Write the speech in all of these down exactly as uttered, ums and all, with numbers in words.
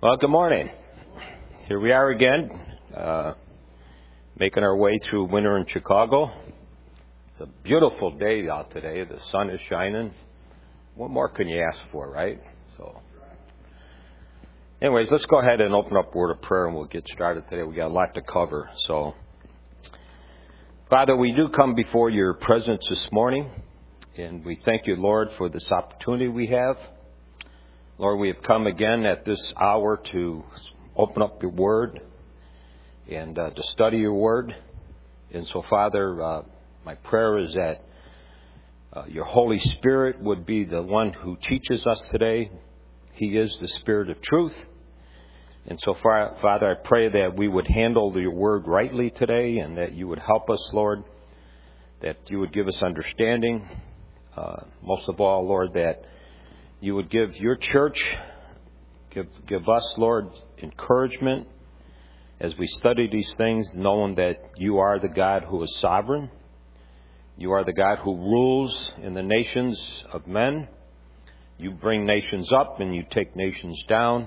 Well, good morning. Here we are again, uh, making our way through winter in Chicago. It's a beautiful day out today. The sun is shining. What more can you ask for, right? So, anyways, let's go ahead and open up a word of prayer and we'll get started today. We got a lot to cover. So, Father, we do come before your presence this morning, and we thank you, Lord, for this opportunity we have. Lord, we have come again at this hour to open up your word and uh, to study your word. And so, Father, uh, my prayer is that uh, your Holy Spirit would be the one who teaches us today. He is the Spirit of truth. And so, far, Father, I pray that we would handle your word rightly today and that you would help us, Lord, that you would give us understanding. Uh, most of all, Lord, that you would give your church, give give us, Lord, encouragement as we study these things, knowing that you are the God who is sovereign. You are the God who rules in the nations of men. You bring nations up and you take nations down.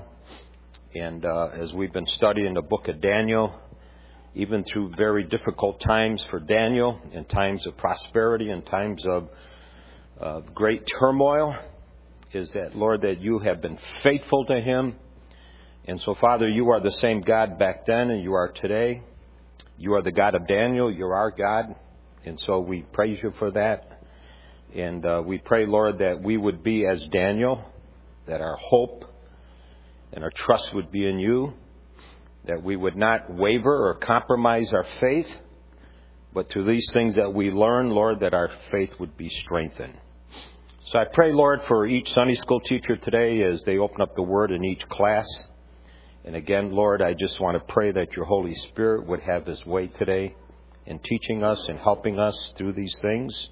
And uh, as we've been studying the book of Daniel, even through very difficult times for Daniel, in times of prosperity, in times of uh, great turmoil, is that, Lord, that you have been faithful to him. And so, Father, you are the same God back then and you are today. You are the God of Daniel. You're our God. And so we praise you for that. And uh, we pray, Lord, that we would be as Daniel, that our hope and our trust would be in you, that we would not waver or compromise our faith, but through these things that we learn, Lord, that our faith would be strengthened. So I pray, Lord, for each Sunday school teacher today as they open up the Word in each class. And again, Lord, I just want to pray that your Holy Spirit would have his way today in teaching us and helping us through these things.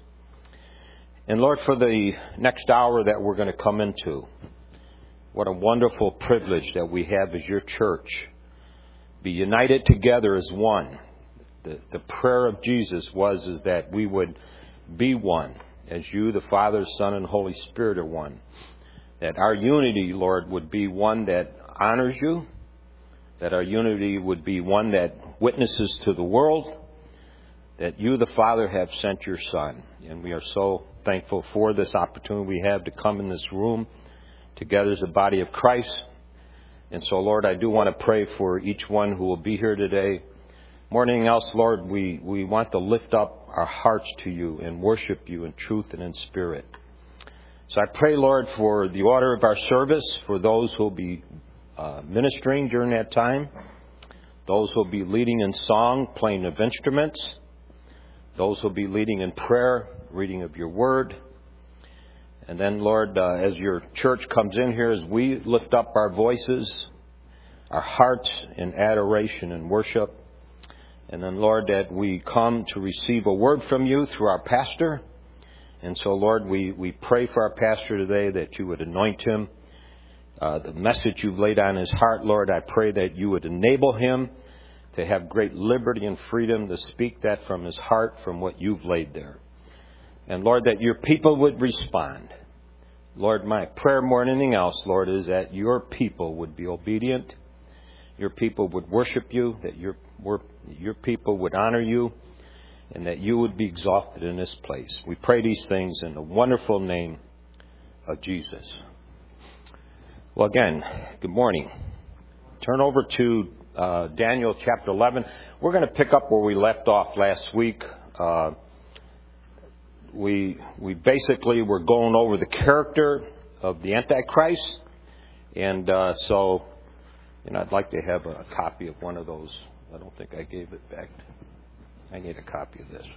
And Lord, for the next hour that we're going to come into, what a wonderful privilege that we have as your church. Be united together as one. The, the prayer of Jesus was is that we would be one. As you, the Father, Son, and Holy Spirit are one. That our unity, Lord, would be one that honors you. That our unity would be one that witnesses to the world. That you, the Father, have sent your Son. And we are so thankful for this opportunity we have to come in this room together as a body of Christ. And so, Lord, I do want to pray for each one who will be here today. More than anything else, Lord, we, we want to lift up our hearts to you and worship you in truth and in spirit. So I pray, Lord, for the order of our service, for those who will be uh, ministering during that time, those who will be leading in song, playing of instruments, those who will be leading in prayer, reading of your word. And then, Lord, uh, as your church comes in here, as we lift up our voices, our hearts in adoration and worship, and then, Lord, that we come to receive a word from you through our pastor. And so, Lord, we, we pray for our pastor today that you would anoint him. Uh, the message you've laid on his heart, Lord, I pray that you would enable him to have great liberty and freedom to speak that from his heart, from what you've laid there. And, Lord, that your people would respond. Lord, my prayer more than anything else, Lord, is that your people would be obedient. Your people would worship you, that your your people would honor you, and that you would be exalted in this place. We pray these things in the wonderful name of Jesus. Well, again, good morning. Turn over to uh, Daniel chapter eleven. We're going to pick up where we left off last week. Uh, we we basically were going over the character of the Antichrist, and uh, so. And I'd like to have a copy of one of those. I don't think I gave it back. I need a copy of this.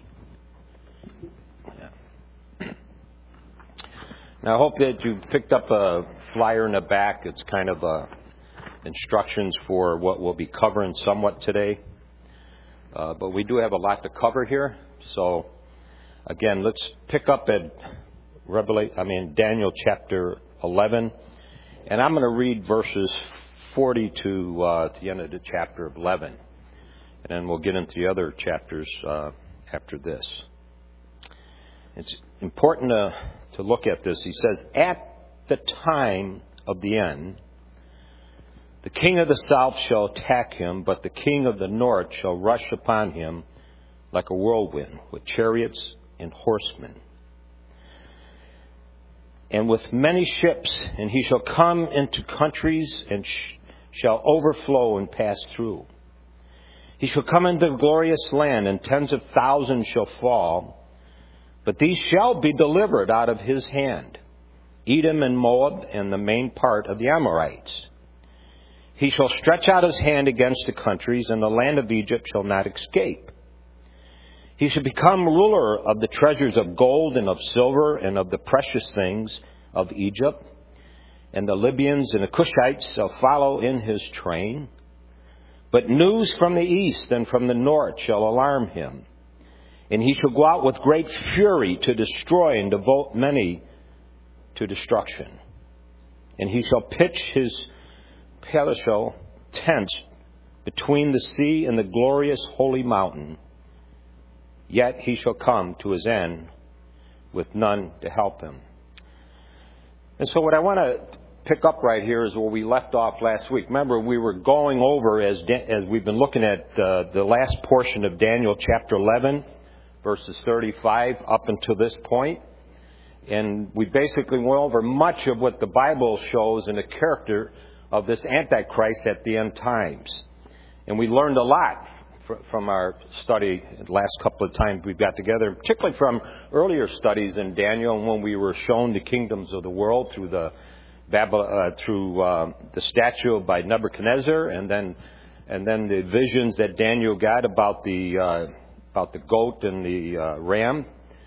Yeah. Now, I hope that you picked up a flyer in the back. It's kind of uh, instructions for what we'll be covering somewhat today. Uh, but we do have a lot to cover here. So, again, let's pick up at Revelation. I mean Daniel chapter eleven, and I'm going to read verses forty to, uh, to the end of the chapter of eleven. And then we'll get into the other chapters uh, after this. It's important to, to look at this. He says, at the time of the end, the king of the south shall attack him, but the king of the north shall rush upon him like a whirlwind, with chariots and horsemen, and with many ships. And he shall come into countries and sh- shall overflow and pass through. He shall come into the glorious land, and tens of thousands shall fall, but these shall be delivered out of his hand, Edom and Moab and the main part of the Amorites. He shall stretch out his hand against the countries, and the land of Egypt shall not escape. He shall become ruler of the treasures of gold and of silver and of the precious things of Egypt. And the Libyans and the Cushites shall follow in his train. But news from the east and from the north shall alarm him. And he shall go out with great fury to destroy and devote many to destruction. And he shall pitch his palatial tents between the sea and the glorious holy mountain. Yet he shall come to his end with none to help him. And so what I want to pick up right here is where we left off last week. Remember, we were going over, as as we've been looking at uh, the last portion of Daniel chapter eleven, verses thirty-five up until this point. And we basically went over much of what the Bible shows in the character of this Antichrist at the end times. And we learned a lot from our study the last couple of times we've got together, particularly from earlier studies in Daniel when we were shown the kingdoms of the world through the Babylon, uh, through uh, the statue by Nebuchadnezzar, and then and then the visions that Daniel got about the uh, about the goat and the uh, ram.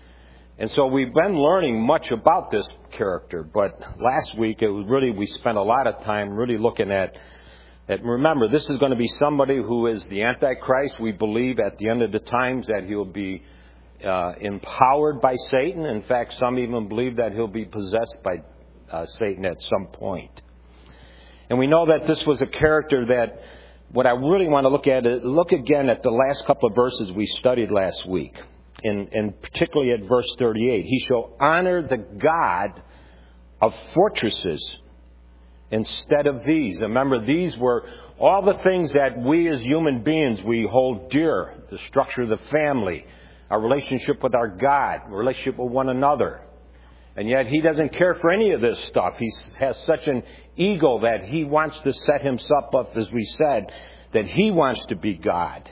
And so we've been learning much about this character, but last week it was really we spent a lot of time really looking at. That remember, this is going to be somebody who is the Antichrist. We believe at the end of the times that he'll be uh, empowered by Satan. In fact, some even believe that he'll be possessed by uh, Satan at some point. And we know that this was a character that, what I really want to look at is, look again at the last couple of verses we studied last week, and, and particularly at verse thirty-eight. He shall honor the God of fortresses instead of these. Remember, these were all the things that we as human beings, we hold dear. The structure of the family, our relationship with our God, relationship with one another. And yet he doesn't care for any of this stuff. He has such an ego that he wants to set himself up, as we said, that he wants to be God.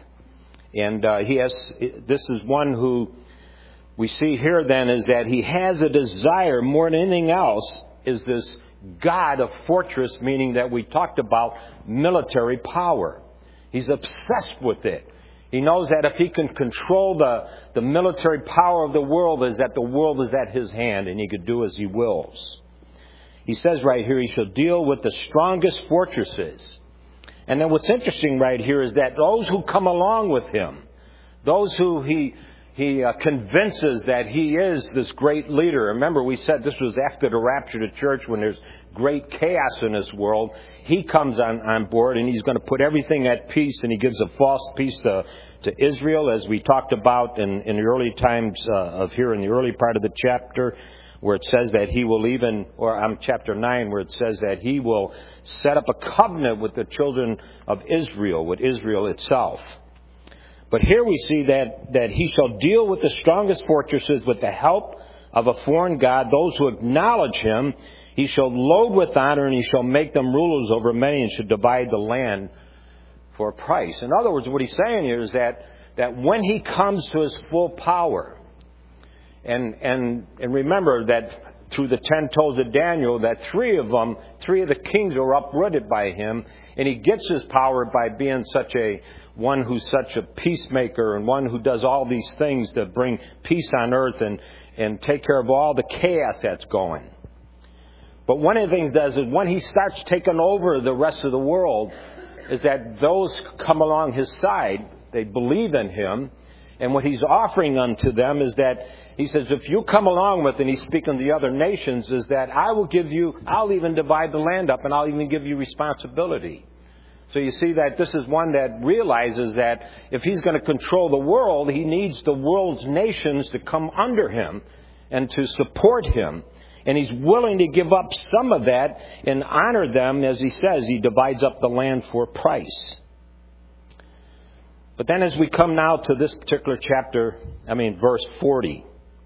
And uh, he has. This is one who we see here then is that he has a desire more than anything else is this God of fortress, meaning that we talked about military power. He's obsessed with it. He knows that if he can control the, the military power of the world, is that the world is at his hand and he could do as he wills. He says right here, he shall deal with the strongest fortresses. And then what's interesting right here is that those who come along with him, those who he He uh, convinces that he is this great leader. Remember, we said this was after the rapture of the church when there's great chaos in this world. He comes on, on board and he's going to put everything at peace, and he gives a false peace to, to Israel, as we talked about in, in the early times uh, of here in the early part of the chapter, where it says that he will even, or um, chapter nine, where it says that he will set up a covenant with the children of Israel, with Israel itself. But here we see that, that he shall deal with the strongest fortresses with the help of a foreign god. Those who acknowledge him, he shall load with honor, and he shall make them rulers over many, and shall divide the land for a price. In other words, what he's saying here is that, that when he comes to his full power, and, and, and remember that through the ten toes of Daniel, that three of them, three of the kings are uprooted by him, and he gets his power by being such a one who's such a peacemaker, and one who does all these things to bring peace on earth and, and take care of all the chaos that's going. But one of the things he does is when he starts taking over the rest of the world, is that those come along his side, they believe in him. And what he's offering unto them is that he says, if you come along with, and he's speaking to the other nations, is that I will give you, I'll even divide the land up, and I'll even give you responsibility. So you see that this is one that realizes that if he's going to control the world, he needs the world's nations to come under him and to support him. And he's willing to give up some of that and honor them. As he says, he divides up the land for a price. But then as we come now to this particular chapter, I mean verse forty.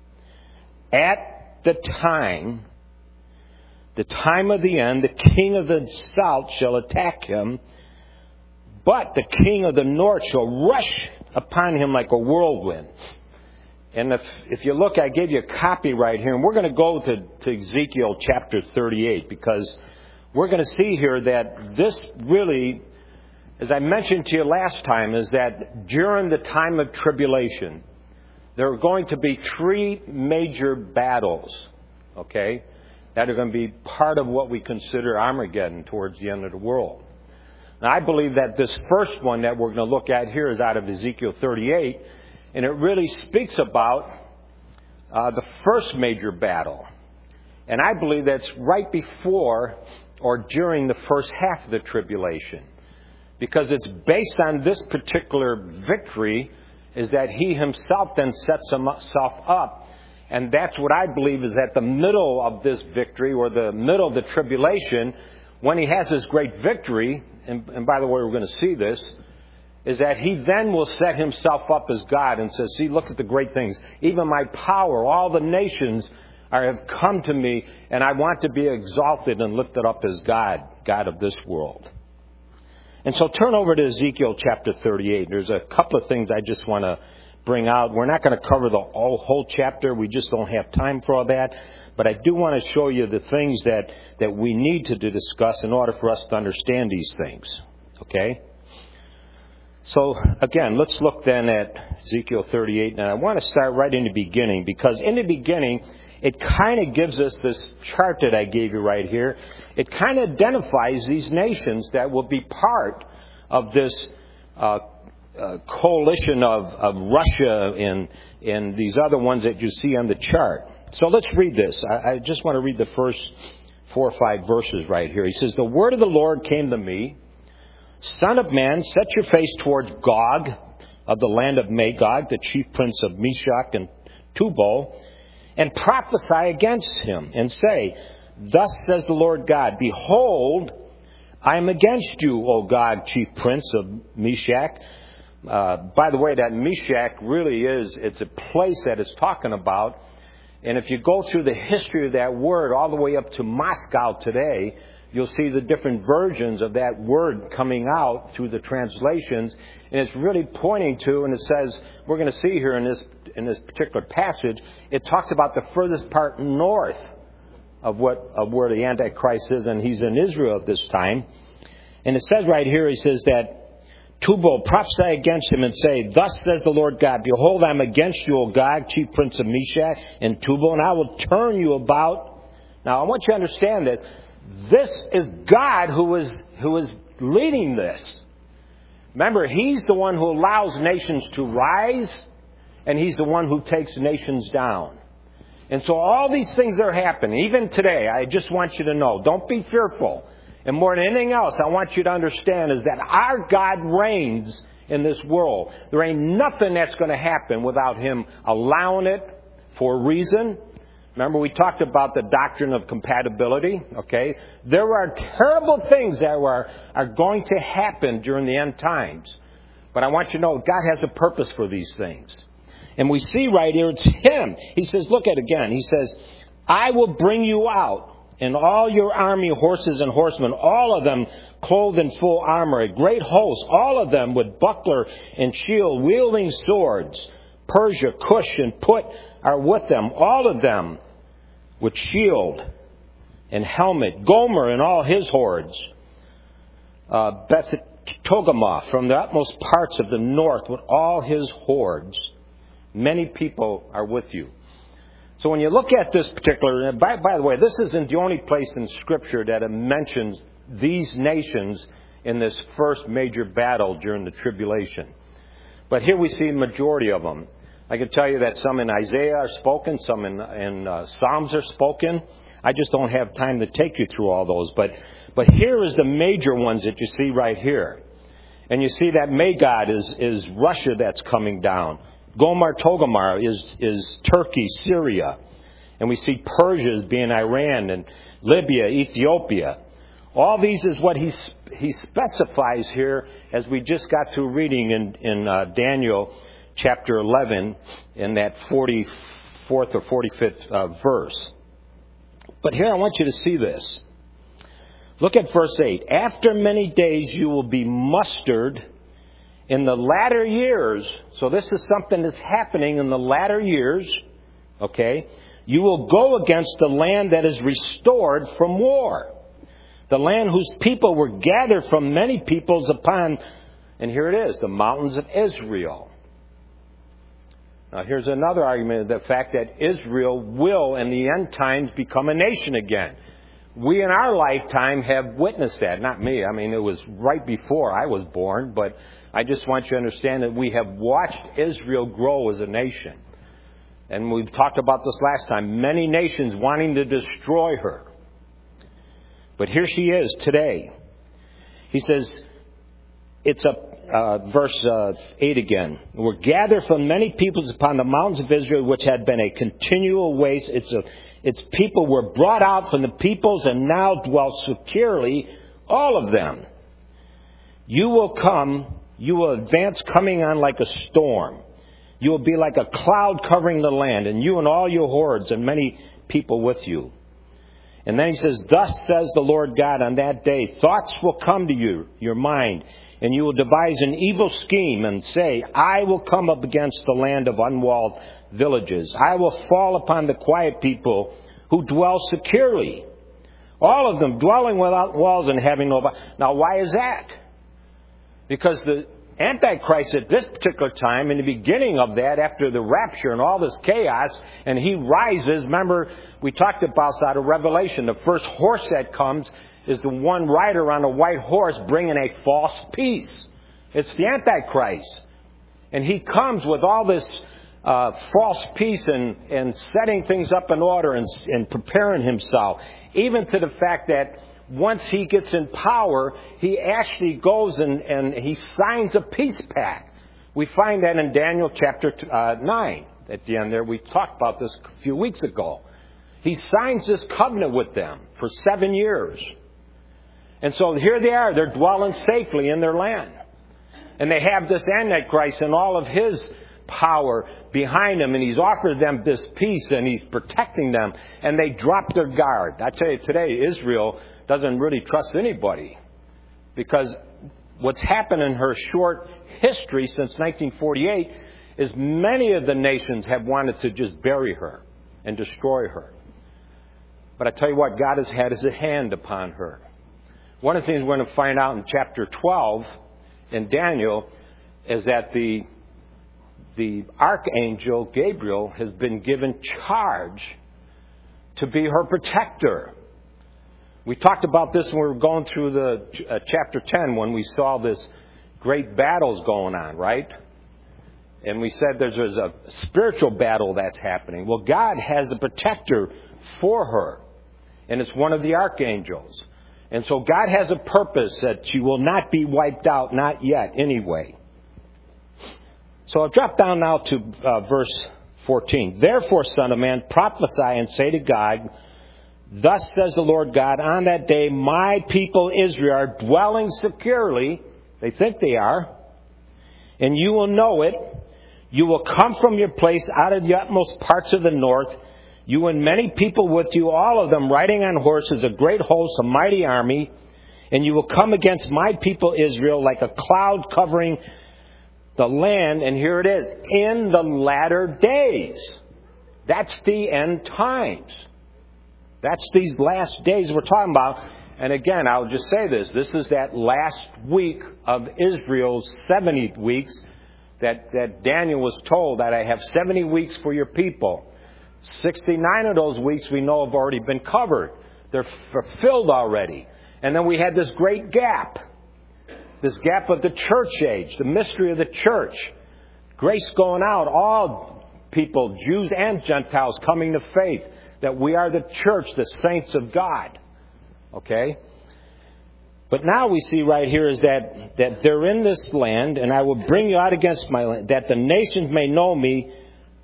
At the time, the time of the end, the king of the south shall attack him, but the king of the north shall rush upon him like a whirlwind. And if, if you look, I gave you a copy right here, and we're going to go to, to Ezekiel chapter thirty-eight, because we're going to see here that this really, as I mentioned to you last time, is that during the time of tribulation, there are going to be three major battles, okay, that are going to be part of what we consider Armageddon towards the end of the world. Now, I believe that this first one that we're going to look at here is out of Ezekiel thirty-eight, and it really speaks about uh, the first major battle. And I believe that's right before or during the first half of the tribulation. Because it's based on this particular victory is that he himself then sets himself up. And that's what I believe is at the middle of this victory, or the middle of the tribulation, when he has this great victory, and, and by the way, we're going to see this, is that he then will set himself up as God and says, see, look at the great things. Even my power, all the nations are, have come to me, and I want to be exalted and lifted up as God, God of this world. And so turn over to Ezekiel chapter thirty-eight. There's a couple of things I just want to bring out. We're not going to cover the whole, whole chapter. We just don't have time for all that. But I do want to show you the things that, that we need to discuss in order for us to understand these things. Okay? So, again, let's look then at Ezekiel thirty-eight. And I want to start right in the beginning, because in the beginning, it kind of gives us this chart that I gave you right here. It kind of identifies these nations that will be part of this uh, uh, coalition of, of Russia and, and these other ones that you see on the chart. So let's read this. I, I just want to read the first four or five verses right here. He says, the word of the Lord came to me, Son of man, set your face towards Gog of the land of Magog, the chief prince of Meshach and Tubal, and prophesy against him, and say, thus says the Lord God, behold, I am against you, O Gog, chief prince of Meshach. Uh, by the way, that Meshach really is, it's a place that it's talking about. And if you go through the history of that word all the way up to Moscow today, you'll see the different versions of that word coming out through the translations. And it's really pointing to, and it says, we're going to see here in this in this particular passage, it talks about the furthest part north of what of where the Antichrist is, and he's in Israel at this time. And it says right here, he says that Tubal, prophesy against him and say, thus says the Lord God, behold, I am against you, O Gog, chief prince of Meshach and Tubal, and I will turn you about. Now, I want you to understand that this is God who is, who is leading this. Remember, he's the one who allows nations to rise, and he's the one who takes nations down. And so all these things are happening. Even today, I just want you to know, don't be fearful. And more than anything else, I want you to understand is that our God reigns in this world. There ain't nothing that's going to happen without him allowing it for a reason. Remember, we talked about the doctrine of compatibility, okay? There are terrible things that are, are going to happen during the end times. But I want you to know God has a purpose for these things. And we see right here, it's him. He says, look at it again. He says, I will bring you out, and all your army, horses and horsemen, all of them clothed in full armor, a great host, all of them with buckler and shield, wielding swords. Persia, Cush, and Put are with them, all of them with shield and helmet. Gomer and all his hordes. Uh, Beth Togarmah from the utmost parts of the north with all his hordes. Many people are with you. So when you look at this particular, by, by the way, this isn't the only place in Scripture that it mentions these nations in this first major battle during the tribulation. But here we see a majority of them. I can tell you that some in Isaiah are spoken, some in, in uh, Psalms are spoken. I just don't have time to take you through all those. But, but here is the major ones that you see right here. And you see that Magog is, is Russia that's coming down. Gomer Togarmah is, is Turkey, Syria. And we see Persia as being Iran and Libya, Ethiopia. All these is what he, he specifies here as we just got through reading in, in uh, Daniel chapter eleven in that forty-fourth or forty-fifth uh, verse. But here I want you to see this. Look at verse eight. After many days you will be mustered in the latter years. So this is something that's happening in the latter years. Okay. You will go against the land that is restored from war. The land whose people were gathered from many peoples upon, and here it is, the mountains of Israel. Now here's another argument, the fact that Israel will in the end times become a nation again. We in our lifetime have witnessed that. Not me. I mean, it was right before I was born, but I just want you to understand that we have watched Israel grow as a nation. And we've talked about this last time. Many nations wanting to destroy her. But here she is today. He says, it's a uh, verse uh, eight again. We're gathered from many peoples upon the mountains of Israel, which had been a continual waste. It's a, its people were brought out from the peoples and now dwell securely, all of them. You will come, you will advance coming on like a storm. You will be like a cloud covering the land, and you and all your hordes and many people with you. And then he says, thus says the Lord God, on that day, thoughts will come to you, your mind, and you will devise an evil scheme and say, I will come up against the land of unwalled villages. I will fall upon the quiet people who dwell securely. All of them dwelling without walls and having no... Now, why is that? Because the Antichrist at this particular time, in the beginning of that, after the rapture and all this chaos, and he rises. Remember, we talked about out of Revelation. The first horse that comes is the one rider on a white horse bringing a false peace. It's the Antichrist. And he comes with all this uh, false peace and, and setting things up in order and, and preparing himself. Even to the fact that once he gets in power, he actually goes and, and he signs a peace pact. We find that in Daniel chapter uh, nine. At the end there, we talked about this a few weeks ago. He signs this covenant with them for seven years. And so here they are. They're dwelling safely in their land. And they have this Antichrist and all of his power behind them, and he's offered them this peace, and he's protecting them, and they drop their guard. I tell you, today, Israel doesn't really trust anybody, because what's happened in her short history since nineteen forty-eight is many of the nations have wanted to just bury her and destroy her. But I tell you what, God has had his hand upon her. One of the things we're going to find out in chapter twelve in Daniel is that the the archangel Gabriel has been given charge to be her protector. We talked about this when we were going through the uh, chapter ten, when we saw this great battles going on, right? And we said there's, there's a spiritual battle that's happening. Well, God has a protector for her, and it's one of the archangels. And so God has a purpose that she will not be wiped out, not yet anyway. So I'll drop down now to uh, verse fourteen. Therefore, son of man, prophesy and say to God, thus says the Lord God, on that day my people Israel are dwelling securely. They think they are. And you will know it. You will come from your place out of the utmost parts of the north, you and many people with you, all of them riding on horses, a great host, a mighty army. And you will come against my people Israel like a cloud covering the land, and here it is, in the latter days. That's the end times. That's these last days we're talking about. And again, I'll just say this. This is that last week of Israel's seventy weeks that, that Daniel was told that I have seventy weeks for your people. sixty-nine of those weeks we know have already been covered. They're fulfilled already. And then we had this great gap. This gap of the church age, the mystery of the church. Grace going out, all people, Jews and Gentiles, coming to faith. That we are the church, the saints of God. Okay? But now we see right here is that, that they're in this land, and I will bring you out against my land, that the nations may know me,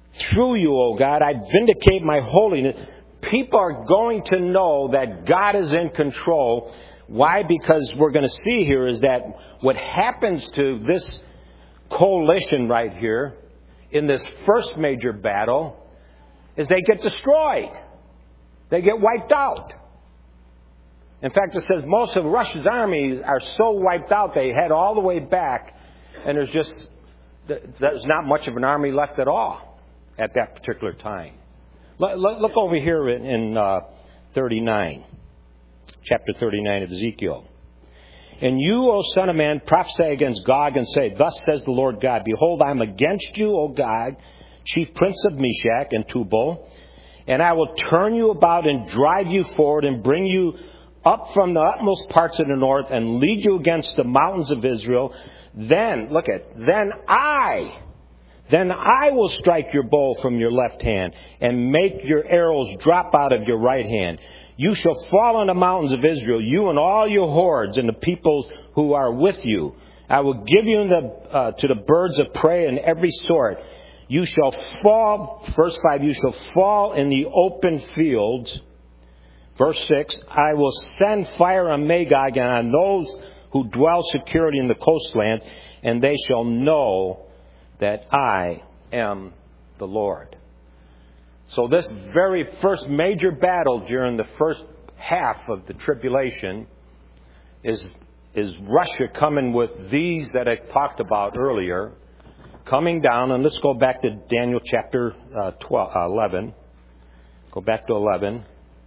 Through you, O God, I vindicate my holiness. People are going to know that God is in control. Why? Because we're going to see here is that what happens to this coalition right here in this first major battle is they get destroyed. They get wiped out. In fact, it says most of Russia's armies are so wiped out they head all the way back, and there's just there's not much of an army left at all at that particular time. Look over here in uh, thirty-nine, chapter thirty-nine of Ezekiel. And you, O son of man, prophesy against Gog and say, Thus says the Lord God, Behold, I am against you, O Gog, chief prince of Meshach and Tubal, and I will turn you about and drive you forward and bring you up from the utmost parts of the north and lead you against the mountains of Israel. Then, look at, then I, then I will strike your bow from your left hand and make your arrows drop out of your right hand. You shall fall on the mountains of Israel, you and all your hordes and the peoples who are with you. I will give you the, uh, to the birds of prey in every sort. You shall fall, verse five, you shall fall in the open fields. Verse six, I will send fire on Magog and on those who dwell securely in the coastland, and they shall know that I am the Lord. So this very first major battle during the first half of the tribulation is, is Russia coming with these that I talked about earlier, coming down. And let's go back to Daniel chapter uh, twelve, uh, eleven. Go back to eleven.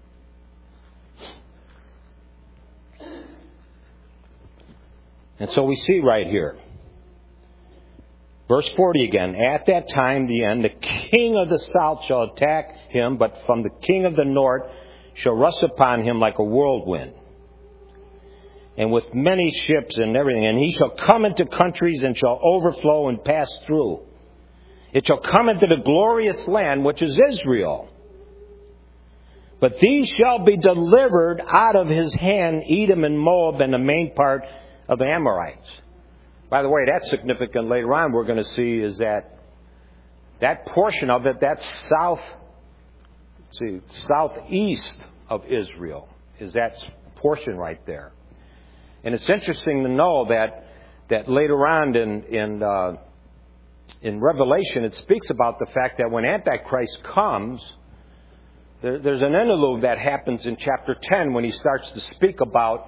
And so we see right here, verse forty again, At that time, the end, the king of the south shall attack him, but from the king of the north shall rush upon him like a whirlwind, and with many ships and everything. And he shall come into countries and shall overflow and pass through. It shall come into the glorious land, which is Israel. But these shall be delivered out of his hand, Edom and Moab and the main part of the Amorites. By the way, that's significant later on. We're going to see is that that portion of it, that south, see, southeast of Israel, is that portion right there. And it's interesting to know that that later on in in uh, in Revelation, it speaks about the fact that when Antichrist comes, there, there's an interlude that happens in chapter ten when he starts to speak about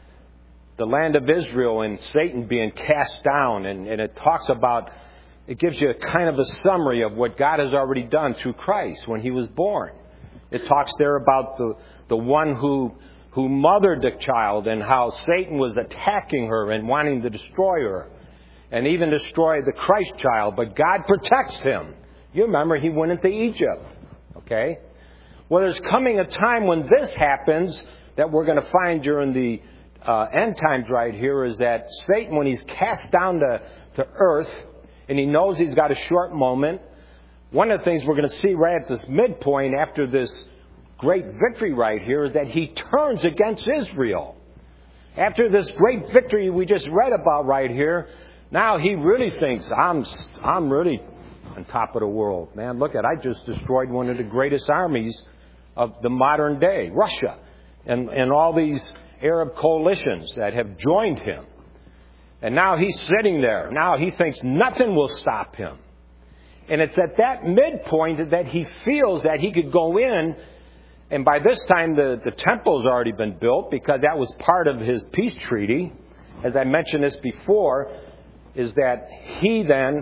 the land of Israel and Satan being cast down. And, and it talks about, it gives you a kind of a summary of what God has already done through Christ when he was born. It talks there about the, the one who, who mothered the child and how Satan was attacking her and wanting to destroy her and even destroy the Christ child. But God protects him. You remember he went into Egypt. Okay? Well, there's coming a time when this happens that we're going to find during the Uh, end times right here is that Satan, when he's cast down to, to earth and he knows he's got a short moment, one of the things we're going to see right at this midpoint after this great victory right here is that he turns against Israel. After this great victory we just read about right here, now he really thinks, I'm, I'm really on top of the world. Man, look at, I just destroyed one of the greatest armies of the modern day, Russia, and, and all these Arab coalitions that have joined him. And now he's sitting there. Now he thinks nothing will stop him. And it's at that midpoint that he feels that he could go in, and by this time the, the temple's already been built because that was part of his peace treaty. As I mentioned this before, is that he then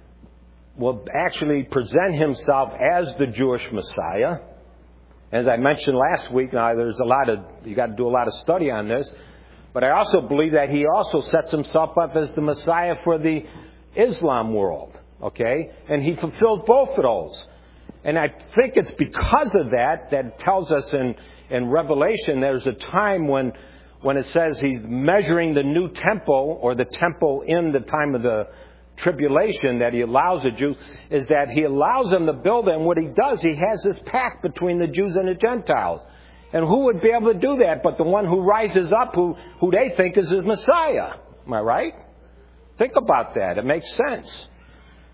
will actually present himself as the Jewish Messiah. As I mentioned last week, now there's a lot of, you got to do a lot of study on this, but I also believe that he also sets himself up as the Messiah for the Islam world, okay? And he fulfills both of those. And I think it's because of that that it tells us in, in Revelation there's a time when, when it says he's measuring the new temple, or the temple in the time of the tribulation that he allows the Jews, is that he allows them to build it. And what he does, he has this pact between the Jews and the Gentiles. And who would be able to do that but the one who rises up, who, who they think is his Messiah? Am I right? Think about that. It makes sense.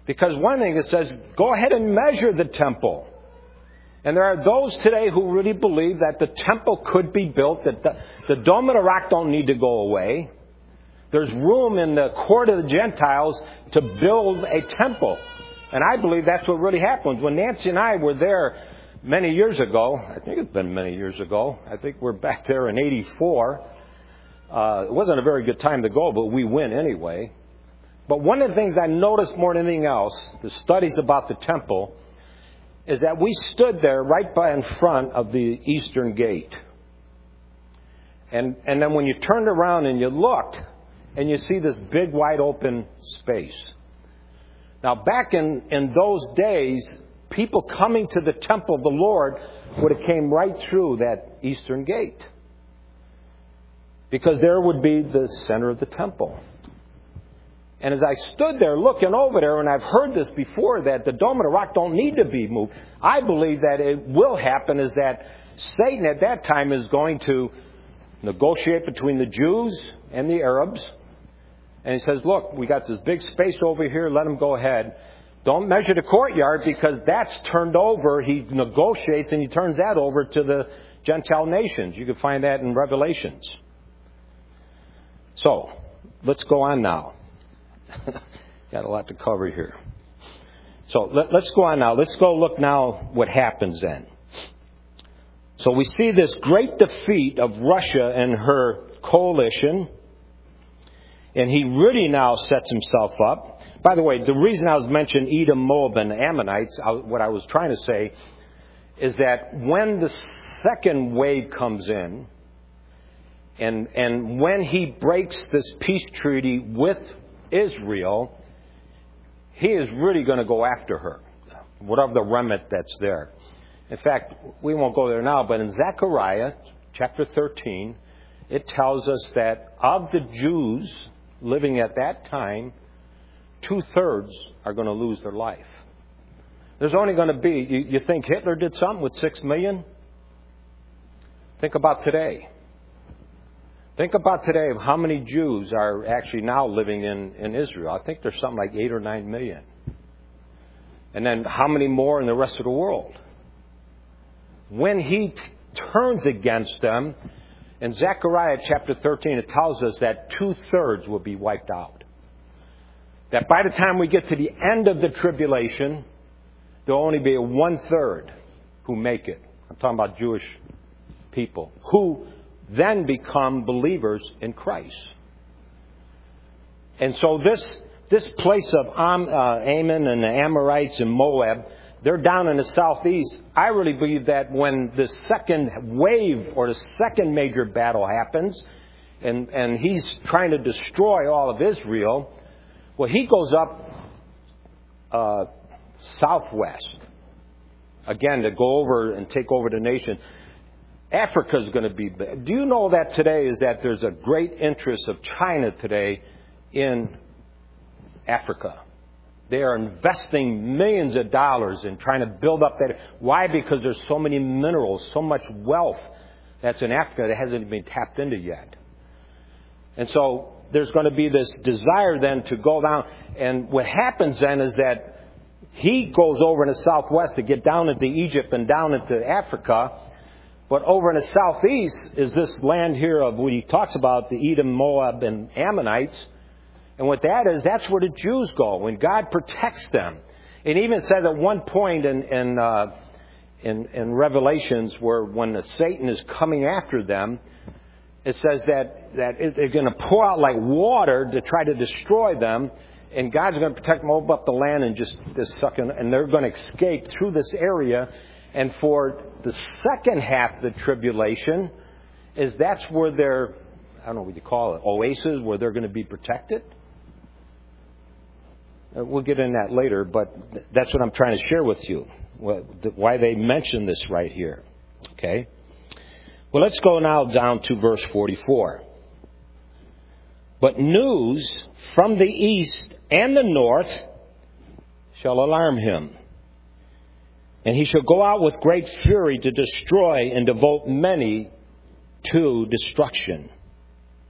Because one thing it says, go ahead and measure the temple. And there are those today who really believe that the temple could be built, that the, the Dome of the Rock don't need to go away. There's room in the court of the Gentiles to build a temple. And I believe that's what really happened. When Nancy and I were there many years ago, I think it's been many years ago, I think we're back there in eighty-four. Uh, it wasn't a very good time to go, but we went anyway. But one of the things I noticed more than anything else, the studies about the temple, is that we stood there right by in front of the eastern gate. And, and then when you turned around and you looked, and you see this big wide open space. Now back in, in those days, people coming to the temple of the Lord would have came right through that eastern gate. Because there would be the center of the temple. And as I stood there looking over there, and I've heard this before, that the Dome of the Rock don't need to be moved. I believe that it will happen is that Satan at that time is going to negotiate between the Jews and the Arabs. And he says, look, we got this big space over here. Let them go ahead. Don't measure the courtyard because that's turned over. He negotiates and he turns that over to the Gentile nations. You can find that in Revelations. So, let's go on now. Got a lot to cover here. So, let, let's go on now. Let's go look now what happens then. So, we see this great defeat of Russia and her coalition. And he really now sets himself up. By the way, the reason I was mentioning Edom, Moab, and Ammonites, what I was trying to say is that when the second wave comes in, and and when he breaks this peace treaty with Israel, he is really going to go after her, whatever the remnant that's there. In fact, we won't go there now, but in Zechariah chapter thirteen, it tells us that of the Jews living at that time, two-thirds are going to lose their life. There's only going to be, you, you think Hitler did something with six million? Think about today. Think about today of how many Jews are actually now living in, in Israel. I think there's something like eight or nine million. And then how many more in the rest of the world? When he t- turns against them, in Zechariah chapter thirteen, it tells us that two-thirds will be wiped out. That by the time we get to the end of the tribulation, there will only be a one-third who make it. I'm talking about Jewish people, who then become believers in Christ. And so this this place of Am, uh, Ammon and the Amorites and Moab, they're down in the southeast. I really believe that when the second wave or the second major battle happens, and, and he's trying to destroy all of Israel, well, he goes up uh, southwest, again, to go over and take over the nation. Africa's going to be big. Do you know that today is that there's a great interest of China today in Africa? They are investing millions of dollars in trying to build up that. Why? Because there's so many minerals, so much wealth that's in Africa that hasn't been tapped into yet. And so there's going to be this desire then to go down. And what happens then is that he goes over in the southwest to get down into Egypt and down into Africa. But over in the southeast is this land here of what he talks about, the Edom, Moab, and Ammonites. And what that is, that's where the Jews go, when God protects them. It even says at one point in in, uh, in in Revelations where when the Satan is coming after them, it says that, that they're going to pour out like water to try to destroy them. And God's going to protect them, open up the land and just, just suck in, and they're going to escape through this area. And for the second half of the tribulation, is that's where they're, I don't know what you call it, oases, where they're going to be protected. We'll get into that later, but that's what I'm trying to share with you, why they mention this right here. Okay? Well, let's go now down to verse forty-four. But news from the east and the north shall alarm him. And he shall go out with great fury to destroy and devote many to destruction.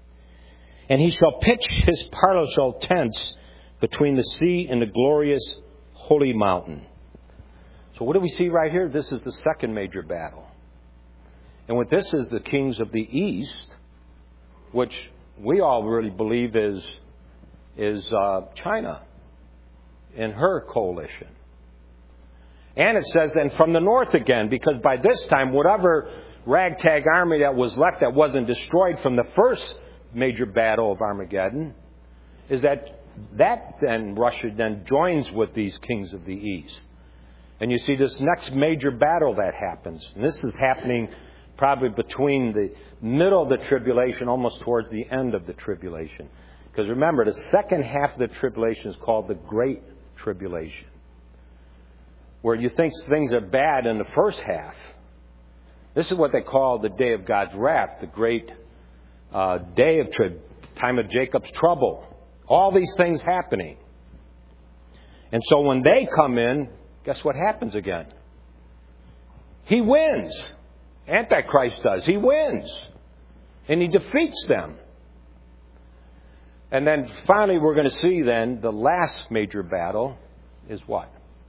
And he shall pitch his parcel tents between the sea and the glorious holy mountain. So what do we see right here? This is the second major battle. And what this is, the kings of the east, which we all really believe is, is uh, China and her coalition. And it says then from the north again, because by this time, whatever ragtag army that was left that wasn't destroyed from the first major battle of Armageddon, is that that then Russia then joins with these kings of the east. And you see this next major battle that happens. And this is happening probably between the middle of the tribulation, almost towards the end of the tribulation. Because remember, the second half of the tribulation is called the Great Tribulation. Where you think things are bad in the first half. This is what they call the day of God's wrath, the great uh, day of trib, time of Jacob's trouble. All these things happening. And so when they come in, guess what happens again? He wins. Antichrist does. He wins. And he defeats them. And then finally we're going to see then the last major battle is what?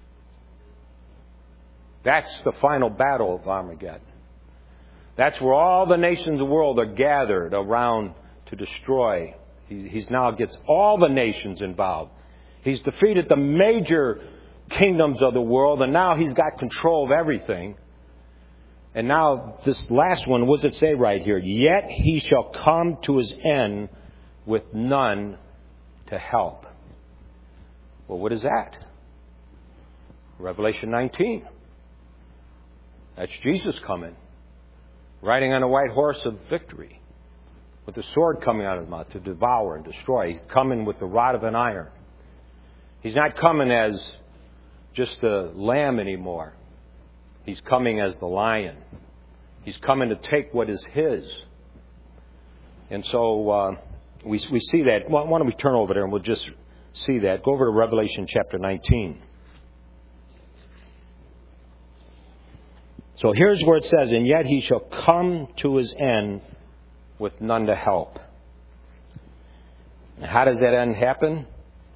That's the final battle of Armageddon. That's where all the nations of the world are gathered around to destroy. He he's now gets all the nations involved. He's defeated the major kingdoms of the world, and now he's got control of everything. And now this last one, what does it say right here? Yet he shall come to his end with none to help. Well, what is that? Revelation nineteen. That's Jesus coming, riding on a white horse of victory, with a sword coming out of his mouth to devour and destroy. He's coming with the rod of an iron. He's not coming as just a lamb anymore. He's coming as the lion. He's coming to take what is his. And so uh, we we see that. Why don't we turn over there and we'll just see that. Go over to Revelation chapter nineteen. So here's where it says, and yet he shall come to his end with none to help. And how does that end happen?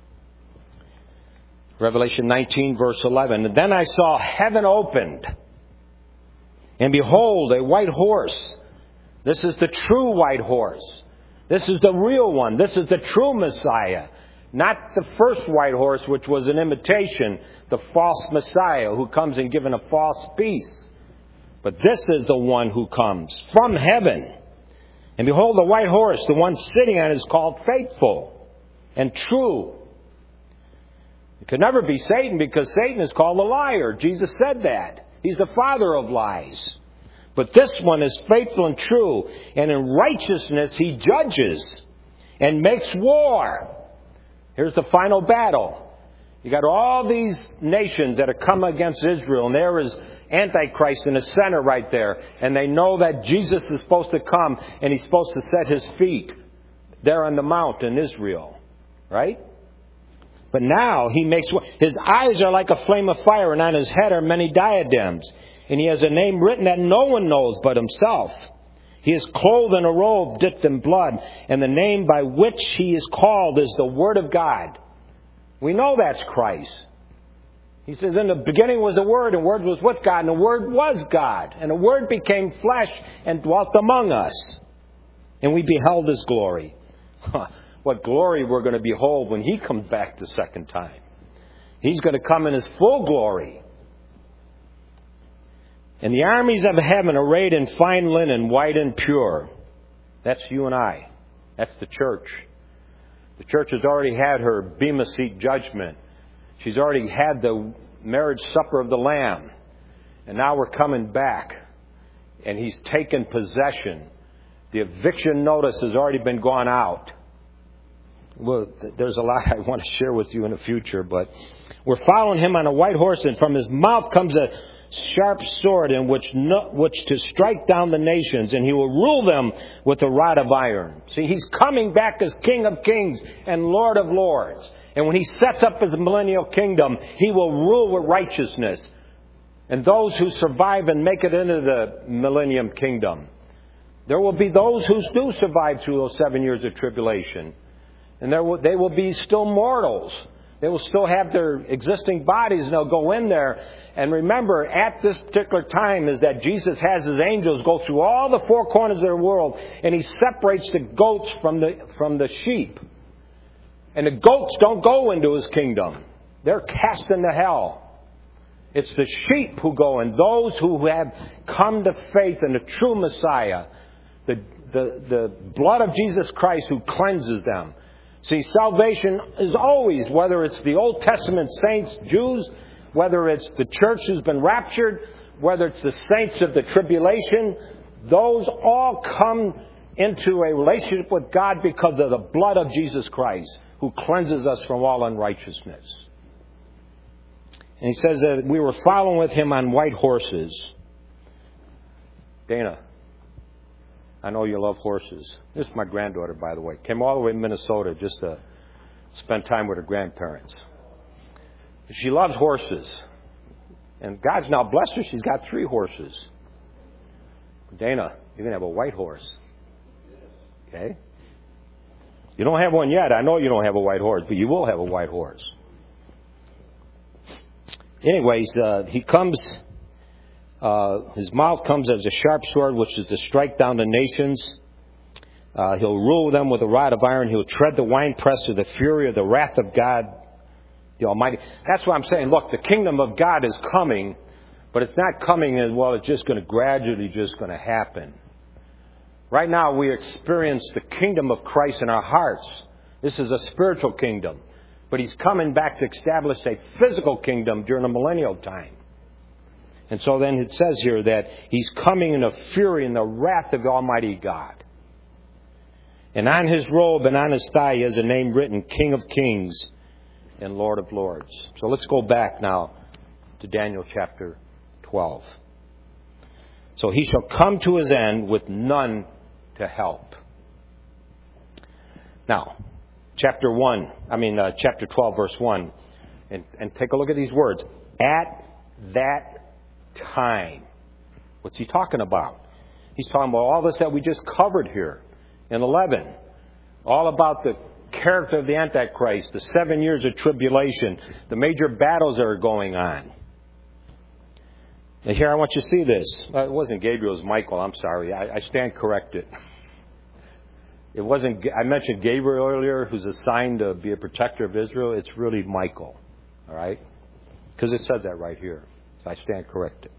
Revelation nineteen, verse eleven. And then I saw heaven opened, and behold, a white horse. This is the true white horse. This is the real one. This is the true Messiah. Not the first white horse, which was an imitation, the false Messiah who comes and given a false peace. But this is the one who comes from heaven. And behold, the white horse, the one sitting on it, is called Faithful and True. It could never be Satan, because Satan is called a liar. Jesus said that. He's the father of lies. But this one is faithful and true. And in righteousness he judges and makes war. Here's the final battle. You got all these nations that are come against Israel, and there is Antichrist in the center right there. And they know that Jesus is supposed to come, and he's supposed to set his feet there on the mount in Israel. Right? But now he makes, his eyes are like a flame of fire, and on his head are many diadems. And he has a name written that no one knows but himself. He is clothed in a robe dipped in blood, and the name by which he is called is the Word of God. We know that's Christ. He says, in the beginning was the Word, and the Word was with God, and the Word was God. And the Word became flesh and dwelt among us. And we beheld his glory. What glory we're going to behold when he comes back the second time. He's going to come in his full glory. And the armies of heaven arrayed in fine linen, white and pure. That's you and I. That's the church. The church has already had her Bema Seat judgment. She's already had the marriage supper of the Lamb. And now we're coming back. And he's taken possession. The eviction notice has already been gone out. Well, there's a lot I want to share with you in the future. But we're following him on a white horse. And from his mouth comes a sharp sword in which no, which to strike down the nations, and he will rule them with a rod of iron. See, he's coming back as King of Kings and Lord of Lords. And when he sets up his millennial kingdom, he will rule with righteousness. And those who survive and make it into the millennium kingdom, there will be those who do survive through those seven years of tribulation. And there will, they will be still mortals. They will still have their existing bodies, and they'll go in there. And remember, at this particular time is that Jesus has His angels go through all the four corners of the world, and He separates the goats from the from the sheep. And the goats don't go into His kingdom. They're cast into hell. It's the sheep who go, and those who have come to faith in the true Messiah, the, the, the blood of Jesus Christ who cleanses them. See, salvation is always, whether it's the Old Testament saints, Jews, whether it's the church who's been raptured, whether it's the saints of the tribulation, those all come into a relationship with God because of the blood of Jesus Christ, who cleanses us from all unrighteousness. And he says that we were following with Him on white horses. Dana, I know you love horses. This is my granddaughter, by the way. Came all the way to Minnesota just to spend time with her grandparents. She loves horses. And God's now blessed her. She's got three horses. Dana, you're going to have a white horse. Okay? You don't have one yet. I know you don't have a white horse, but you will have a white horse. Anyways, uh, he comes, uh, his mouth comes as a sharp sword, which is to strike down the nations. Uh, he'll rule them with a rod of iron. He'll tread the winepress of the fury of the wrath of God, the Almighty. That's what I'm saying. Look, the kingdom of God is coming, but it's not coming as, well, it's just going to gradually just going to happen. Right now, we experience the kingdom of Christ in our hearts. This is a spiritual kingdom. But He's coming back to establish a physical kingdom during the millennial time. And so then it says here that He's coming in the fury and the wrath of the Almighty God. And on His robe and on His thigh He has a name written, King of Kings and Lord of Lords. So let's go back now to Daniel chapter twelve. So He shall come to His end with none to help. Now, chapter one, I mean, uh, chapter twelve, verse one. And, and take a look at these words. At that time. What's he talking about? He's talking about all this that we just covered here in eleven. All about the character of the Antichrist, the seven years of tribulation, the major battles that are going on. And here I want you to see this. Uh, it wasn't Gabriel, it was Michael. I'm sorry. I, I stand corrected. It wasn't, I mentioned Gabriel earlier, who's assigned to be a protector of Israel. It's really Michael. All right? Because it says that right here. So I stand corrected.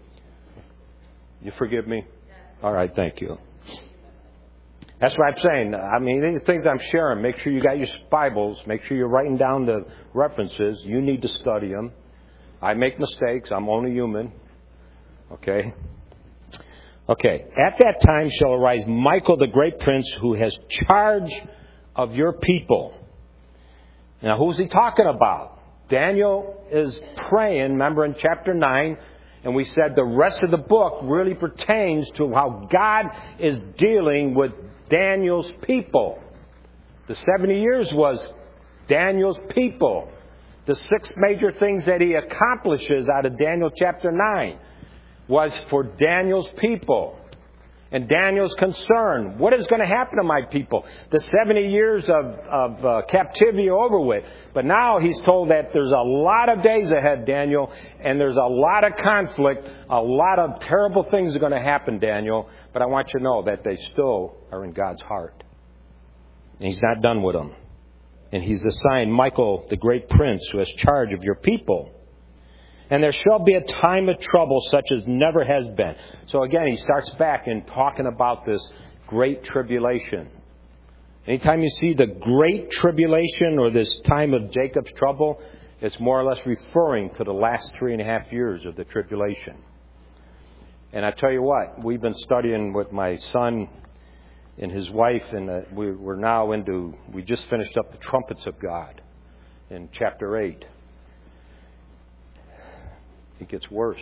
You forgive me? All right, thank you. That's what I'm saying. I mean, these things I'm sharing, make sure you got your Bibles. Make sure you're writing down the references. You need to study them. I make mistakes. I'm only human. Okay? Okay. At that time shall arise Michael the great prince, who has charge of your people. Now, who's he talking about? Daniel is praying, remember in chapter nine, and we said the rest of the book really pertains to how God is dealing with Daniel's people. The seventy years was Daniel's people. The six major things that he accomplishes out of Daniel chapter nine was for Daniel's people. And Daniel's concern, what is going to happen to my people? The seventy years of, of uh, captivity are over with. But now he's told that there's a lot of days ahead, Daniel, and there's a lot of conflict, a lot of terrible things are going to happen, Daniel. But I want you to know that they still are in God's heart. And He's not done with them. And He's assigned Michael, the great prince, who has charge of your people. And there shall be a time of trouble such as never has been. So again, he starts back in talking about this great tribulation. Anytime you see the great tribulation or this time of Jacob's trouble, it's more or less referring to the last three and a half years of the tribulation. And I tell you what, we've been studying with my son and his wife, and uh, we, we're now into, we just finished up the trumpets of God in chapter eight. It gets worse.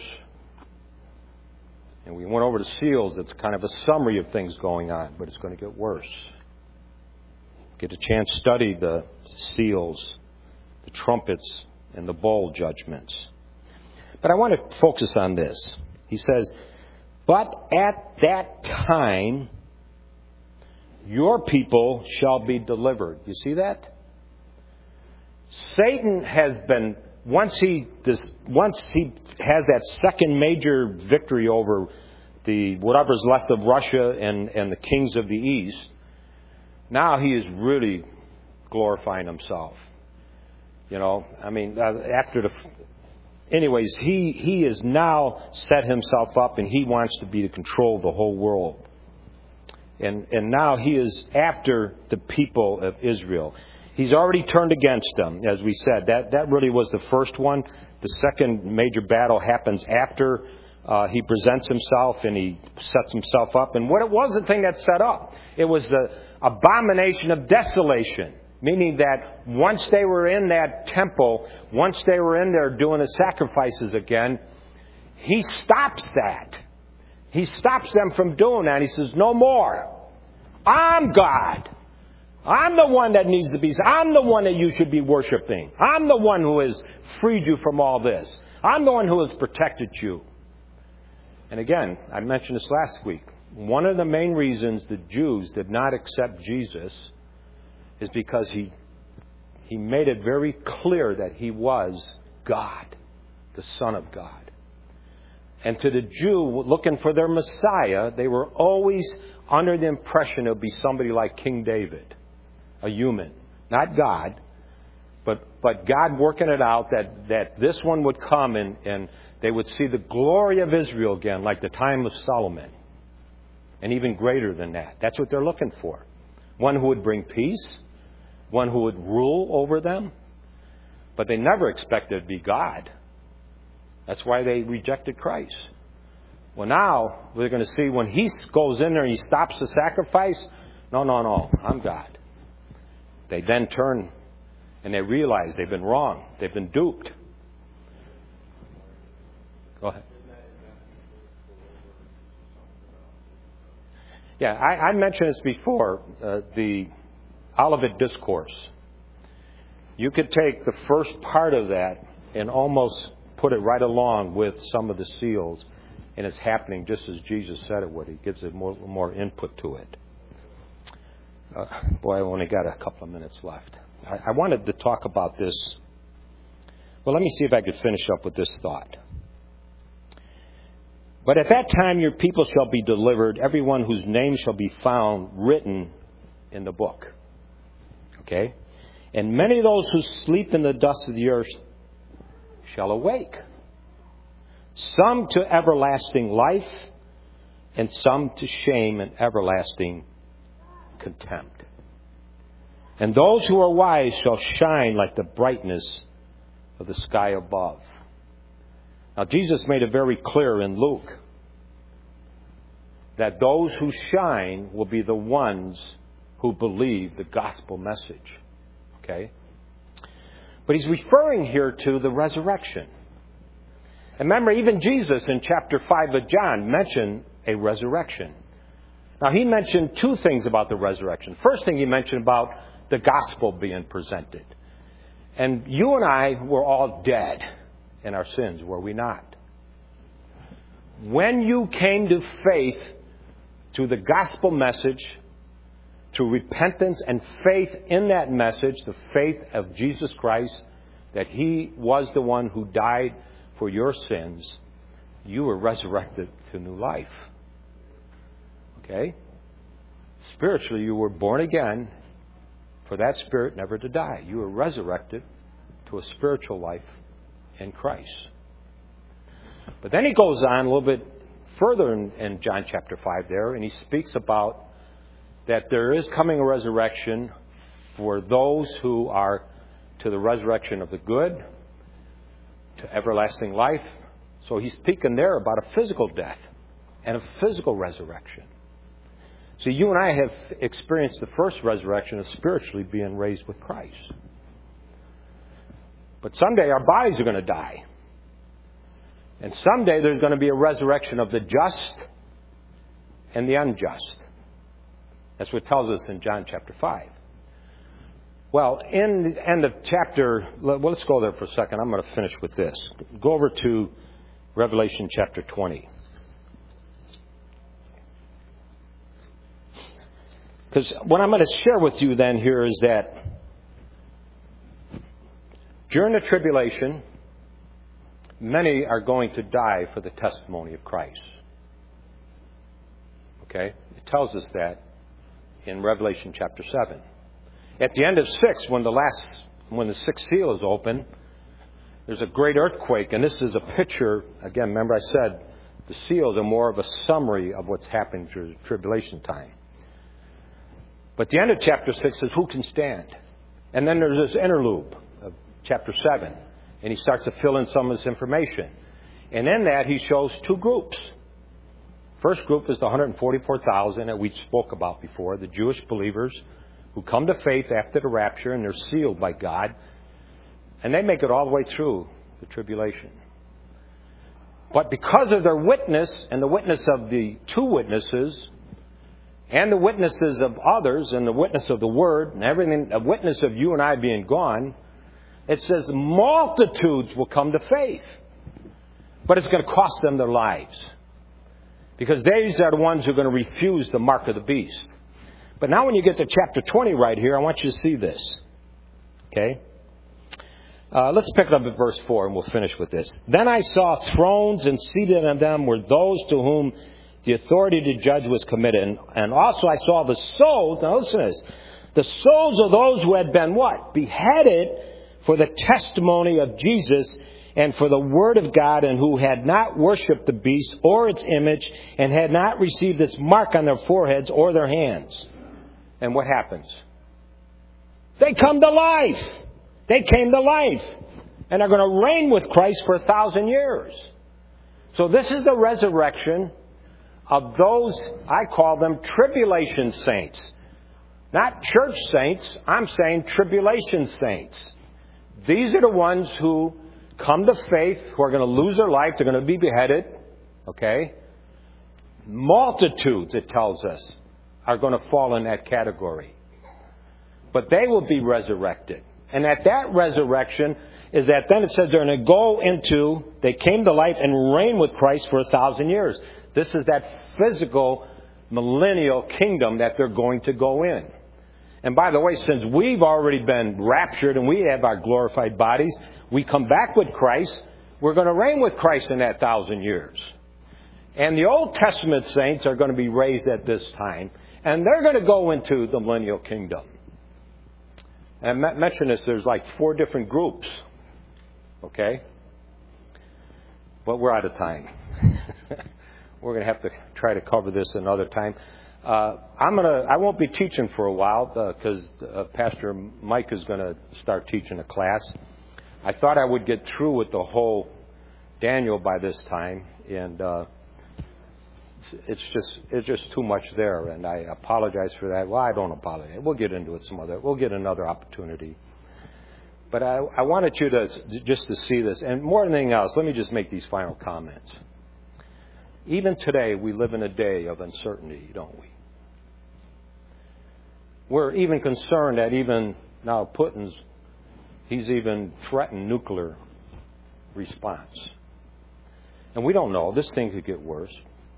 And we went over the seals. It's kind of a summary of things going on, but it's going to get worse. Get a chance to study the seals, the trumpets, and the bowl judgments. But I want to focus on this. He says, but at that time, your people shall be delivered. You see that? Satan has been, once he this, once he has that second major victory over the whatever's left of Russia and, and the kings of the East, now he is really glorifying himself. You know, I mean, after the... Anyways, he, he has now set himself up and he wants to be to control the whole world. And and now he is after the people of Israel. He's already turned against them, as we said. That that really was the first one. The second major battle happens after uh, he presents himself and he sets himself up. And what it was, the thing that set up, it was the abomination of desolation. Meaning that once they were in that temple, once they were in there doing the sacrifices again, he stops that. He stops them from doing that. He says, no more. I'm God. I'm the one that needs to be. I'm the one that you should be worshiping. I'm the one who has freed you from all this. I'm the one who has protected you. And again, I mentioned this last week. One of the main reasons the Jews did not accept Jesus is because he he made it very clear that he was God, the Son of God. And to the Jew looking for their Messiah, they were always under the impression it would be somebody like King David, a human, not God, but but God working it out that, that this one would come and, and they would see the glory of Israel again, like the time of Solomon, and even greater than that. That's what they're looking for. One who would bring peace, one who would rule over them, but they never expected to be God. That's why they rejected Christ. Well, now we're going to see when he goes in there and he stops the sacrifice. No, no, no, I'm God. They then turn and they realize they've been wrong. They've been duped. Go ahead. Yeah, I, I mentioned this before, uh, the Olivet Discourse. You could take the first part of that and almost put it right along with some of the seals, and it's happening just as Jesus said it would. He gives it more, more input to it. Uh, boy, I've only got a couple of minutes left. I, I wanted to talk about this. Well, let me see if I could finish up with this thought. But at that time your people shall be delivered, everyone whose name shall be found written in the book. Okay? And many of those who sleep in the dust of the earth shall awake. Some to everlasting life, and some to shame and everlasting contempt. And those who are wise shall shine like the brightness of the sky above. Now, Jesus made it very clear in Luke that those who shine will be the ones who believe the gospel message. Okay? But he's referring here to the resurrection. And remember, even Jesus in chapter five of John mentioned a resurrection. Now, he mentioned two things about the resurrection. First thing he mentioned about the gospel being presented. And you and I were all dead in our sins, were we not? When you came to faith through the gospel message, through repentance and faith in that message, the faith of Jesus Christ, that He was the one who died for your sins, you were resurrected to new life. Okay? Spiritually, you were born again for that spirit never to die. You were resurrected to a spiritual life in Christ. But then he goes on a little bit further in, in John chapter five there, and he speaks about that there is coming a resurrection for those who are to the resurrection of the good, to everlasting life. So he's speaking there about a physical death and a physical resurrection. So you and I have experienced the first resurrection of spiritually being raised with Christ. But someday our bodies are going to die. And someday there's going to be a resurrection of the just and the unjust. That's what it tells us in John chapter five. Well, in the end of chapter, well, let's go there for a second. I'm going to finish with this. Go over to Revelation chapter twenty. Because what I'm going to share with you then here is that During the tribulation, many are going to die for the testimony of Christ. Okay? It tells us that in Revelation chapter seven. At the end of six, when the last, when the sixth seal is open, there's a great earthquake, and this is a picture. Again, remember I said the seals are more of a summary of what's happening through the tribulation time. But the end of chapter six says, who can stand? And then there's this interlude of chapter seven, and he starts to fill in some of this information. And in that, he shows two groups. First group is the one hundred forty-four thousand that we spoke about before, the Jewish believers who come to faith after the rapture, and they're sealed by God. And they make it all the way through the tribulation. But because of their witness, and the witness of the two witnesses, and the witnesses of others, and the witness of the Word, and everything, a witness of you and I being gone, it says multitudes will come to faith. But it's going to cost them their lives. Because these are the ones who are going to refuse the mark of the beast. But now when you get to chapter twenty right here, I want you to see this. Okay? Uh, let's pick it up at verse four, and we'll finish with this. Then I saw thrones, and seated on them were those to whom the authority to judge was committed. And, and also I saw the souls, now listen to this, the souls of those who had been what? Beheaded for the testimony of Jesus and for the word of God, and who had not worshipped the beast or its image, and had not received its mark on their foreheads or their hands. And what happens? They come to life. They came to life. And are going to reign with Christ for a thousand years. So this is the resurrection of those, I call them tribulation saints. Not church saints. I'm saying tribulation saints. These are the ones who come to faith, who are going to lose their life. They're going to be beheaded. Okay? Multitudes, it tells us, are going to fall in that category. But they will be resurrected. And at that resurrection is that then it says they're going to go into, they came to life and reign with Christ for a thousand years. This is that physical millennial kingdom that they're going to go in. And by the way, since we've already been raptured and we have our glorified bodies, we come back with Christ, we're going to reign with Christ in that thousand years. And the Old Testament saints are going to be raised at this time, and they're going to go into the millennial kingdom. And I mentioned this, there's like four different groups. Okay? But we're out of time. We're going to have to try to cover this another time. Uh, I'm gonna. I won't be teaching for a while because uh, uh, Pastor Mike is going to start teaching a class. I thought I would get through with the whole Daniel by this time, and uh, it's just it's just too much there, and I apologize for that. Well, I don't apologize. We'll get into it some other. We'll get another opportunity. But I, I wanted you to just to see this, and more than anything else, let me just make these final comments. Even today, we live in a day of uncertainty, don't we? We're even concerned that even now Putin's, he's even threatened nuclear response. And we don't know. This thing could get worse.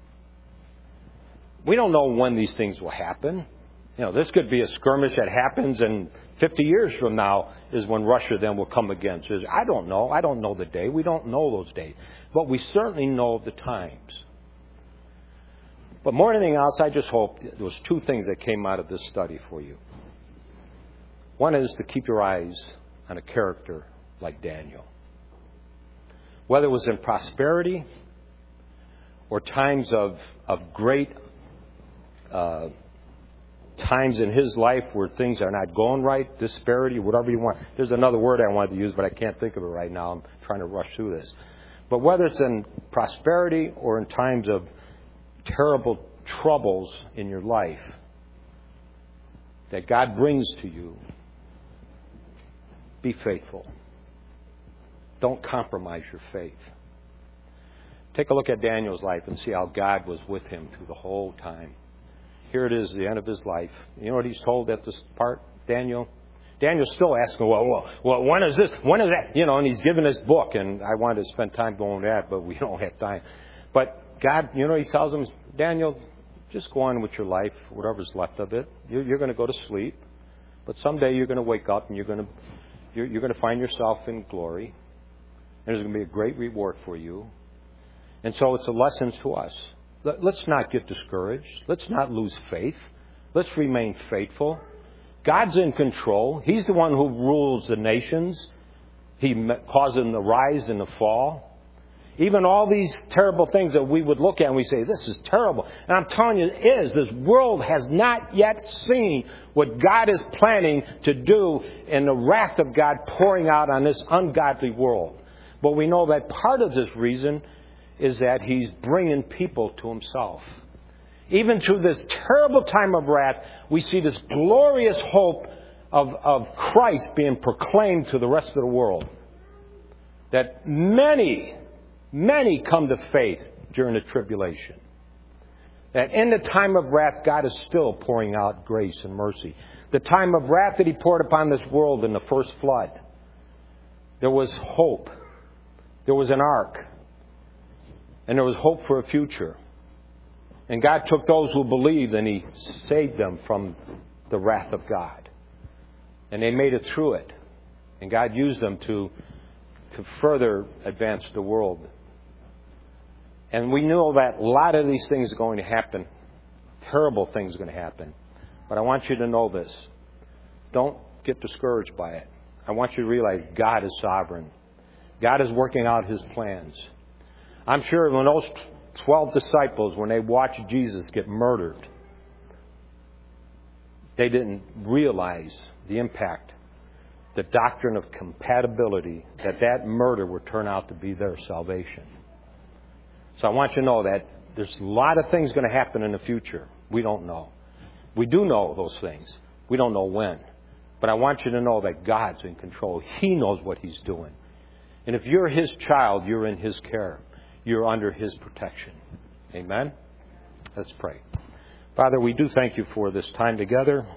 We don't know when these things will happen. You know, this could be a skirmish that happens, and fifty years from now is when Russia then will come against us. I don't know. I don't know the day. We don't know those days. But we certainly know the times. But more than anything else, I just hope there was two things that came out of this study for you. One is to keep your eyes on a character like Daniel. Whether it was in prosperity or times of, of great uh, times in his life where things are not going right, disparity, whatever you want. There's another word I wanted to use, but I can't think of it right now. I'm trying to rush through this. But whether it's in prosperity or in times of terrible troubles in your life that God brings to you, be faithful. Don't compromise your faith. Take a look at Daniel's life and see how God was with him through the whole time. Here it is, the end of his life. You know what he's told at this part, Daniel? Daniel's still asking, well, well, well, when is this? When is that? You know, and he's given this book, and I wanted to spend time going to that, but we don't have time. But God, you know, he tells him, Daniel, just go on with your life, whatever's left of it. You're, you're going to go to sleep, but someday you're going to wake up and you're going to You're, you're going to find yourself in glory. There's going to be a great reward for you. And so it's a lesson to us. Let, let's not get discouraged. Let's not lose faith. Let's remain faithful. God's in control. He's the one who rules the nations. He causes them to rise and to fall. Even all these terrible things that we would look at and we say, this is terrible. And I'm telling you, it is. This world has not yet seen what God is planning to do in the wrath of God pouring out on this ungodly world. But we know that part of this reason is that He's bringing people to Himself. Even through this terrible time of wrath, we see this glorious hope of, of Christ being proclaimed to the rest of the world. That many... Many come to faith during the tribulation. That in the time of wrath, God is still pouring out grace and mercy. The time of wrath that He poured upon this world in the first flood, there was hope. There was an ark. And there was hope for a future. And God took those who believed and He saved them from the wrath of God. And they made it through it. And God used them to, to further advance the world. And we know that a lot of these things are going to happen. Terrible things are going to happen. But I want you to know this. Don't get discouraged by it. I want you to realize God is sovereign. God is working out His plans. I'm sure when those twelve disciples, when they watched Jesus get murdered, they didn't realize the impact, the doctrine of compatibility, that that murder would turn out to be their salvation. So I want you to know that there's a lot of things going to happen in the future. We don't know. We do know those things. We don't know when. But I want you to know that God's in control. He knows what He's doing. And if you're His child, you're in His care. You're under His protection. Amen? Let's pray. Father, we do thank You for this time together.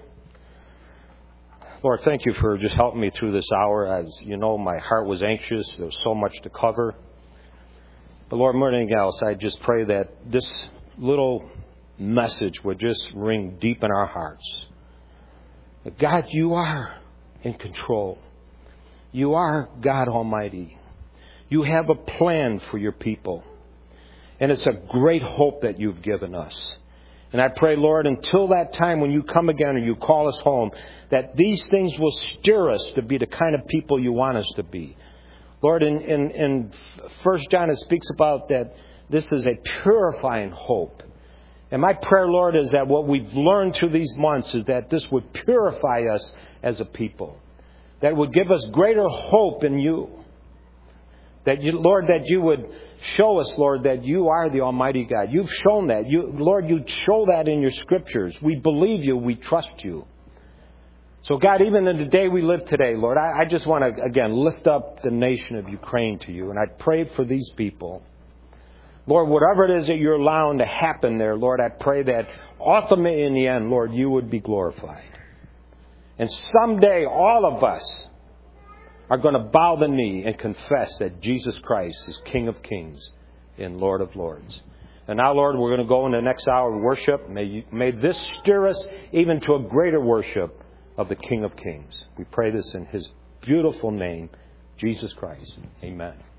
Lord, thank You for just helping me through this hour. As you know, my heart was anxious. There was so much to cover. But Lord, more than anything else, I just pray that this little message would just ring deep in our hearts. That God, You are in control. You are God Almighty. You have a plan for Your people. And it's a great hope that You've given us. And I pray, Lord, until that time when You come again or You call us home, that these things will stir us to be the kind of people You want us to be. Lord, in, in, in First John it speaks about that this is a purifying hope. And my prayer, Lord, is that what we've learned through these months is that this would purify us as a people. That would give us greater hope in You. That you, Lord, that You would show us, Lord, that You are the Almighty God. You've shown that. You, Lord, You show that in Your Scriptures. We believe You. We trust You. So, God, even in the day we live today, Lord, I, I just want to, again, lift up the nation of Ukraine to You. And I pray for these people. Lord, whatever it is that You're allowing to happen there, Lord, I pray that ultimately in the end, Lord, You would be glorified. And someday all of us are going to bow the knee and confess that Jesus Christ is King of Kings and Lord of Lords. And now, Lord, we're going to go in the next hour of worship. May, you, may this stir us even to a greater worship of the King of Kings. We pray this in His beautiful name, Jesus Christ. Amen.